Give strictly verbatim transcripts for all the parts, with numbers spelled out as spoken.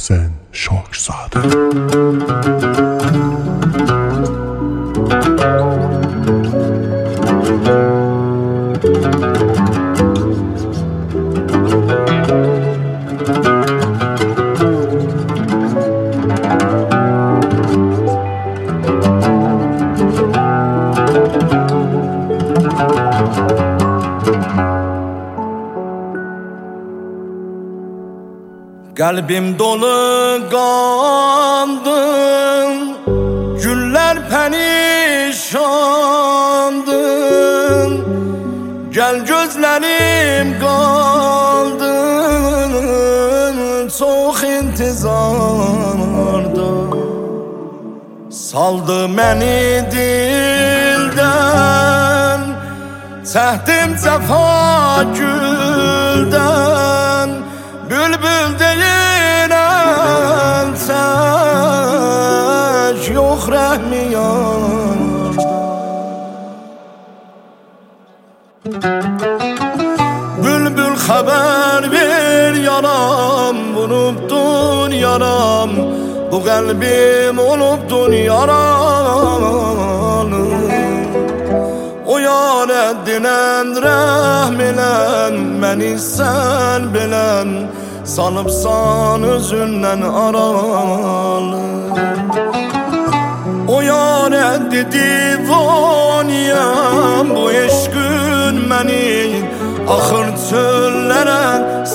Mohsen Şokzade. Kalbim dolu kandın, güller perişandın. Gel gözlerim kaldın, çok intizarda. Saldı beni dilden, çektim cefa gülden. Bülbül değilen tek, yok rəhmi yarda. Bülbül haber ver yaram, vurubdun yaram. Bu kalbim olubdun yaralı. O yar eddinen rəhmilən, məni sən bilən. Salıbsan özündən aralı. O yar eddi divaniyəm, bu eşqün məni axır çöllərə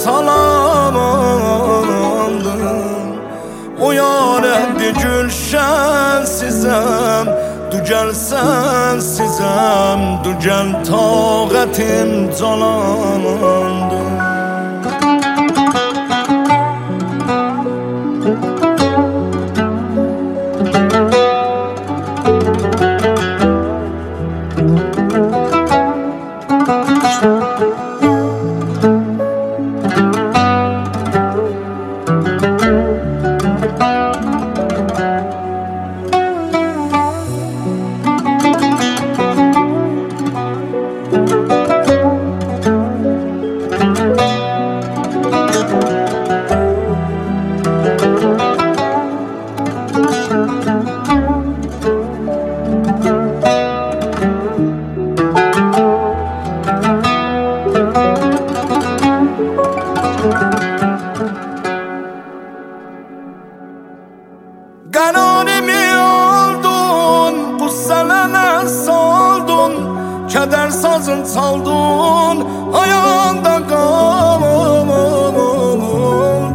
salamandı. O yar eddi gülşən sizəm, dügəl sən sizəm, dügəl taqətim calandı. Qanunimi oldun, bu sənənə saldun. Kədər sazın çaldun, ayağında qaldun.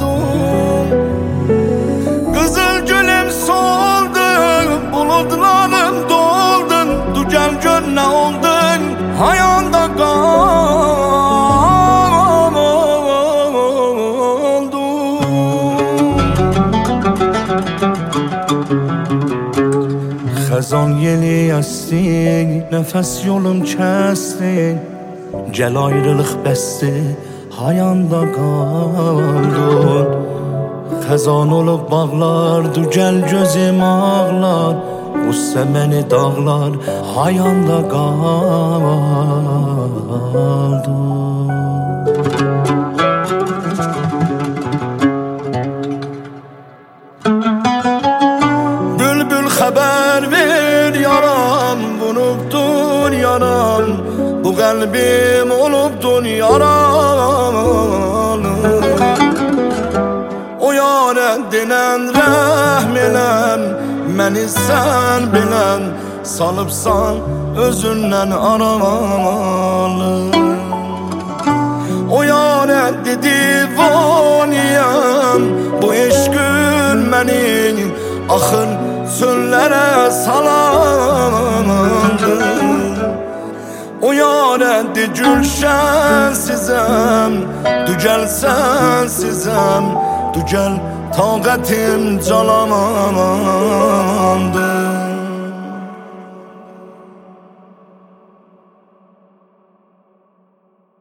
Qızıl gülüm soldun, buludlarım doldun. Dügəl gör nə oldun, ayağında qaldun. Xəzan yeli əsdi, nəfəs yolum kəsdi. Gəl ayrılıq bəsdi, hayanda qaldın. Xəzan olub bağlar, dügəl gözüm ağlar. Qussə məni dağlar, hayanda qaldın. Haber ver yaram, vurubdun yaram. Bu kalbim olubdun yaralı. O yar eddinen rəhmilən, məni sən bilən. Salıbsan özündən aralı. O yar eddi divaniyəm, bu eşqün məni axır çöllərə salamandı. O yar eddi gülşən sizəm, dügəl sən sizəm, dügəl taqətim calamandı.